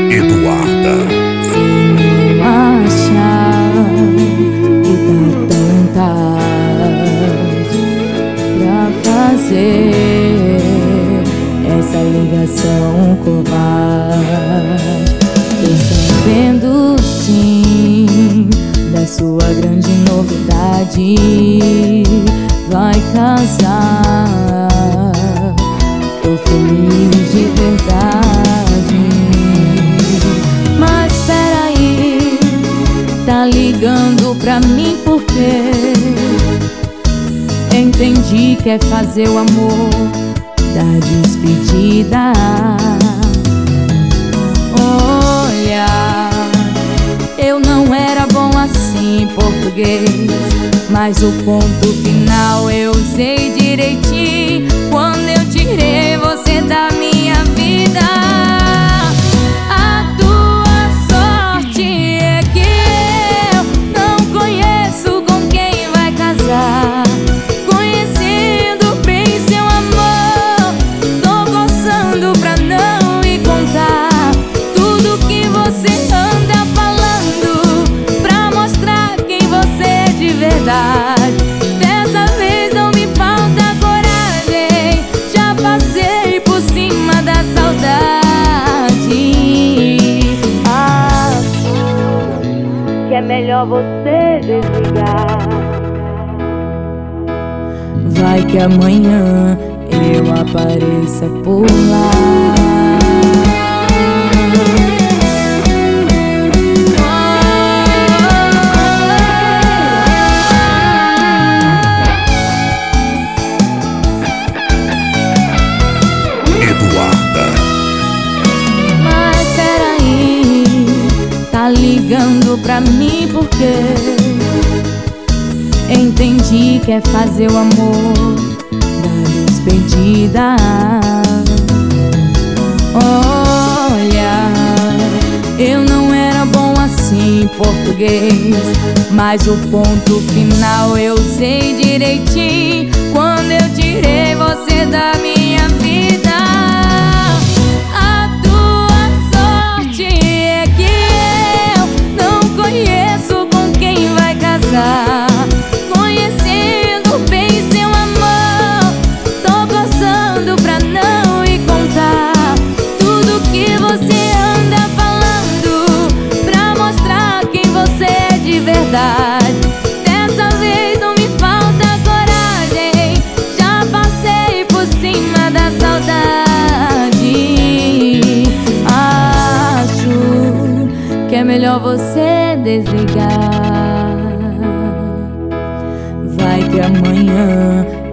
Eduarda. Se não achar que dá tanta pra fazer essa ligação covarde, tô sabendo sim da sua grande novidade. Vai casar, tô feliz de verdade. Mas peraí, tá ligando pra mim porque entendi que é fazer o amor da despedida. Olha, eu não era bom assim em português, mas o ponto final eu usei direitinho quando eu tirei você da minha vida. A tua sorte é que eu não conheço com quem vai casar. Conhecendo bem seu amor, tô gostando pra não me contar tudo que você anda falando, pra mostrar quem você é de verdade. Dessa vez não me falta coragem, já passei por cima da saudade. Acho que é melhor você desligar. Vai que amanhã eu apareça por lá. Mas peraí, tá ligando pra mim porque entendi que é fazer o amor da despedida. Olha, eu não era bom assim em português, mas o ponto final eu sei direitinho quando eu tirei você da minha vida. A tua sorte é que eu não conheço com quem vai casar. Conhecendo bem seu amor, tô gostando pra não me contar tudo que você anda falando, pra mostrar quem você é de verdade. Dessa vez não me falta coragem, já passei por cima da saudade. Acho que é melhor você desligar. Vai que amanhã